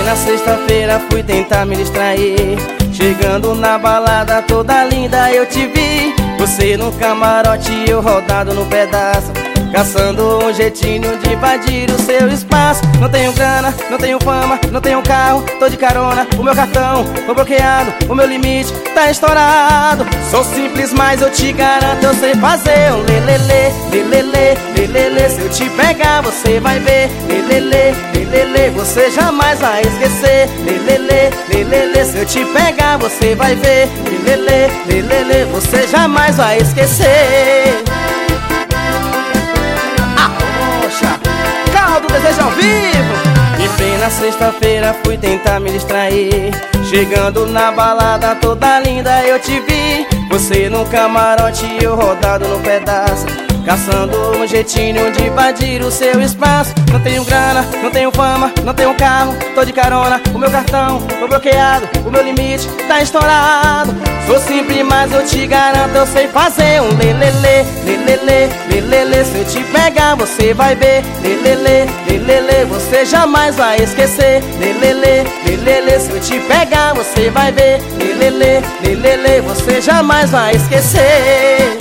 na sexta-feira fui tentar me distrair. Chegando na balada toda linda eu te vi. Você no camarote e eu rodado no pedaço, caçando um jeitinho de invadir o seu espaço. Não tenho grana, não tenho fama, não tenho carro, tô de carona, o meu cartão foi bloqueado, o meu limite tá estourado. Sou simples, mas eu te garanto, eu sei fazer um lelele, lelele, lelele. Se eu te pegar você vai ver, lelele, lelele, você jamais vai esquecer, lelele, lelele. Se eu te pegar você vai ver, lelele, lelele, você jamais vai esquecer. Carro do Desejo ao vivo. E bem na sexta-feira fui tentar me distrair. Chegando na balada toda linda eu te vi. Você no camarote e eu rodado no pedaço, caçando um jeitinho de invadir o seu espaço. Não tenho grana, não tenho fama, não tenho carro, tô de carona, o meu cartão foi bloqueado, o meu limite tá estourado. Sou simples, mas eu te garanto, eu sei fazer um lelele, lelele, lelele. Se eu te pegar você vai ver, lelele, lelele, você jamais vai esquecer, lelele, lelele. Se eu te pegar você vai ver, lelele, lelele, você jamais vai esquecer.